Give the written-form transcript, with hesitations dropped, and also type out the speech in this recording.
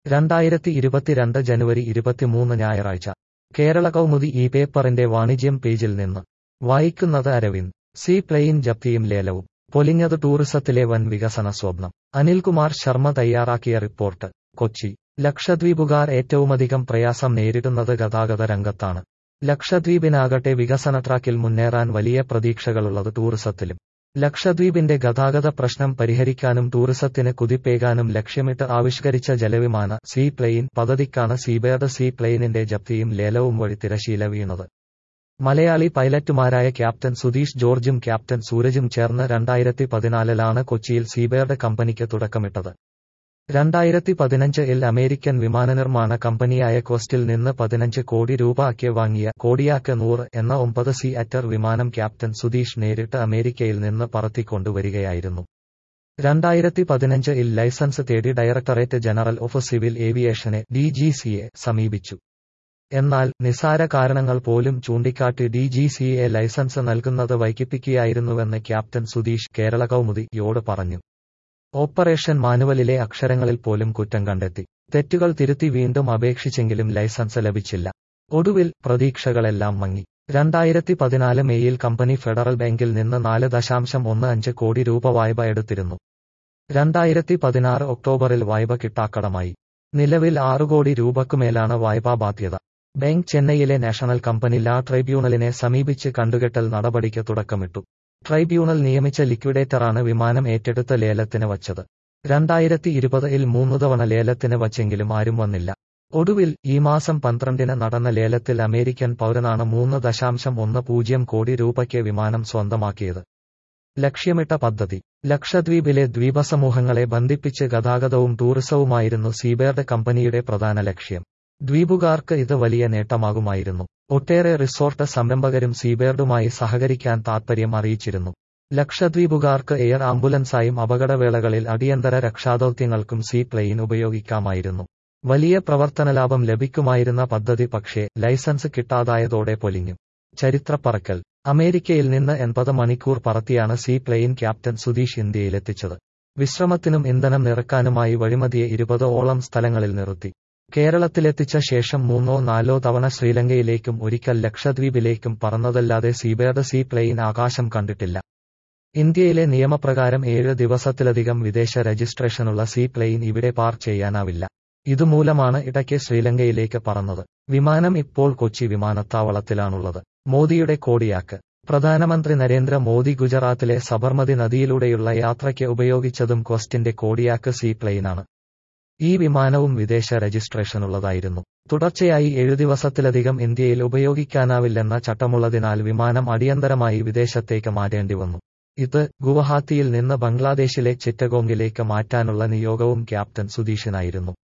2022 ജനുവരി 23 ഞായറാഴ്ച കേരള കൗമുദി ഈ പേപ്പറിന്റെ വാണിജ്യം പേജിൽ നിന്ന് വായിക്കുന്നത് അരവിന്ദ്. സീ പ്ലെയിൻ ജപ്തിയും ലേലവും പൊലിഞ്ഞത് ടൂറിസത്തിലെ വൻ വികസന സ്വപ്നം. അനിൽകുമാർ ശർമ്മ തയ്യാറാക്കിയ റിപ്പോർട്ട്. കൊച്ചി. ലക്ഷദ്വീപുകാർ ഏറ്റവുമധികം പ്രയാസം നേരിടുന്നത് ഗതാഗത രംഗത്താണ്. ലക്ഷദ്വീപിനാകട്ടെ വികസന ട്രാക്കിൽ മുന്നേറാൻ വലിയ പ്രതീക്ഷകളുള്ളത് ടൂറിസത്തിലും. ലക്ഷദ്വീപിന്റെ ഗതാഗത പ്രശ്നം പരിഹരിക്കാനും ടൂറിസത്തിന് കുതിപ്പേകാനും ലക്ഷ്യമിട്ട് ആവിഷ്കരിച്ച ജലവിമാന സീ പ്ലെയിൻ പദ്ധതിക്കാണ് സീബേർഡ് സീ പ്ലെയിനിന്റെ ജപ്തിയും ലേലവും വഴി തിരശീല വീണത്. മലയാളി പൈലറ്റുമാരായ ക്യാപ്റ്റൻ സുധീഷ് ജോർജും ക്യാപ്റ്റൻ സൂരജും ചേർന്ന് 2014 കൊച്ചിയിൽ സീബേർഡ് കമ്പനിക്ക് തുടക്കമിട്ടത്. 2015 അമേരിക്കൻ വിമാനനിർമ്മാണ കമ്പനിയായ ക്വസ്റ്റിൽ നിന്ന് 15 കോടി രൂപയ്ക്ക് വാങ്ങിയ കോഡിയാക്ക് 100 എന്ന 9 സീ-അറ്റർ വിമാനം ക്യാപ്റ്റൻ സുധീഷ് നേരിട്ട് അമേരിക്കയിൽ നിന്ന് പറത്തിക്കൊണ്ടുവരികയായിരുന്നു. 2015 ലൈസൻസ് തേടി ഡയറക്ടറേറ്റ് ജനറൽ ഓഫ് സിവിൽ ഏവിയേഷനെ DGCA സമീപിച്ചു. എന്നാൽ നിസാര കാരണങ്ങൾ പോലും ചൂണ്ടിക്കാട്ടി DGCA ലൈസൻസ് നൽകുന്നത് വൈകിപ്പിക്കുകയായിരുന്നുവെന്ന് ക്യാപ്റ്റൻ സുധീഷ് കേരള കൗമുദിയോട് പറഞ്ഞു. ഓപ്പറേഷൻ മാനുവലിലെ അക്ഷരങ്ങളിൽ പോലും കുറ്റം കണ്ടെത്തി. തെറ്റുകൾ തിരുത്തി വീണ്ടും അപേക്ഷിച്ചെങ്കിലും ലൈസൻസ് ലഭിച്ചില്ല. ഒടുവിൽ പ്രതീക്ഷകളെല്ലാം മങ്ങി. 2014 മെയ്യിൽ കമ്പനി ഫെഡറൽ ബാങ്കിൽ നിന്ന് 4.15 കോടി രൂപ വായ്പ എടുത്തിരുന്നു. 2016 ഒക്ടോബറിൽ വായ്പ കിട്ടാക്കടമായി. നിലവിൽ 6 കോടി രൂപയ്ക്കുമേലാണ് വായ്പാ ബാധ്യത. ബാങ്ക് ചെന്നൈയിലെ നാഷണൽ കമ്പനി ലാ ട്രൈബ്യൂണലിനെ സമീപിച്ച് കണ്ടുകെട്ടൽ നടപടിക്ക് തുടക്കമിട്ടു. ട്രൈബ്യൂണൽ നിയമിച്ച ലിക്വിഡേറ്ററാണ് വിമാനം ഏറ്റെടുത്ത് ലേലത്തിന് വച്ചത്. 2020 3 തവണ ലേലത്തിന് വച്ചെങ്കിലും ആരും വന്നില്ല. ഒടുവിൽ ഈ മാസം 12 നടന്ന ലേലത്തിൽ അമേരിക്കൻ പൗരനാണ് 3.10 കോടി രൂപയ്ക്ക് വിമാനം സ്വന്തമാക്കിയത്. ലക്ഷ്യമിട്ട പദ്ധതി. ലക്ഷദ്വീപിലെ ദ്വീപസമൂഹങ്ങളെ ബന്ധിപ്പിച്ച് ഗതാഗതവും ടൂറിസവുമായിരുന്നു സീബേർഡ് കമ്പനിയുടെ പ്രധാന ലക്ഷ്യം. ദ്വീപുകാർക്ക് ഇത് വലിയ നേട്ടമാകുമായിരുന്നു. ഒട്ടേറെ റിസോർട്ട് സംരംഭകരും സീബേർഡുമായി സഹകരിക്കാൻ താൽപര്യം അറിയിച്ചിരുന്നു. ലക്ഷദ്വീപുകാർക്ക് എയർ ആംബുലൻസായും അപകടവേളകളിൽ അടിയന്തര രക്ഷാദൗത്യങ്ങൾക്കും സീ പ്ലെയിൻ ഉപയോഗിക്കാമായിരുന്നു. വലിയ പ്രവർത്തനലാഭം ലഭിക്കുമായിരുന്ന പദ്ധതി പക്ഷേ ലൈസൻസ് കിട്ടാതായതോടെ പൊലിഞ്ഞു. ചരിത്രപ്പറക്കൽ. അമേരിക്കയിൽ നിന്ന് 80 മണിക്കൂർ പറത്തിയാണ് സീ പ്ലെയിൻ ക്യാപ്റ്റൻ സുധീഷ് ഇന്ത്യയിലെത്തിച്ചത്. വിശ്രമത്തിനും ഇന്ധനം നിറക്കാനുമായി വഴിമതിയെ 20ഓളം സ്ഥലങ്ങളിൽ നിർത്തി. കേരളത്തിലെത്തിച്ച ശേഷം 3-4 തവണ ശ്രീലങ്കയിലേക്കും ഒരിക്കൽ ലക്ഷദ്വീപിലേക്കും പറന്നതല്ലാതെ സീബേർഡ് സീ പ്ലെയിൻ ആകാശം കണ്ടിട്ടില്ല. ഇന്ത്യയിലെ നിയമപ്രകാരം 7 ദിവസത്തിലധികം വിദേശ രജിസ്ട്രേഷനുള്ള സീ പ്ലെയിൻ ഇവിടെ പാർക്ക് ചെയ്യാനാവില്ല. ഇതുമൂലമാണ് ഇടയ്ക്ക് ശ്രീലങ്കയിലേക്ക് പറന്നത്. വിമാനം ഇപ്പോൾ കൊച്ചി വിമാനത്താവളത്തിലാണുള്ളത്. മോദിയുടെ കോഡിയാക്ക്. പ്രധാനമന്ത്രി നരേന്ദ്ര മോദി ഗുജറാത്തിലെ സബർമതി നദിയിലൂടെയുള്ള യാത്രയ്ക്ക് ഉപയോഗിച്ചതും ക്വസ്റ്റിന്റെ കോഡിയാക്ക് സീ പ്ലെയിനാണ്. ഈ വിമാനവും വിദേശ രജിസ്ട്രേഷനുള്ളതായിരുന്നു. തുടർച്ചയായി 7 ദിവസത്തിലധികം ഇന്ത്യയിൽ ഉപയോഗിക്കാനാവില്ലെന്ന ചട്ടമുള്ളതിനാൽ വിമാനം അടിയന്തരമായി വിദേശത്തേക്ക് മാറ്റേണ്ടി വന്നു. ഇത് ഗുവഹാത്തിയിൽ നിന്ന് ബംഗ്ലാദേശിലെ ചിറ്റഗോംഗിലേക്ക് മാറ്റാനുള്ള നിയോഗവും ക്യാപ്റ്റൻ സുധീഷിനായിരുന്നു.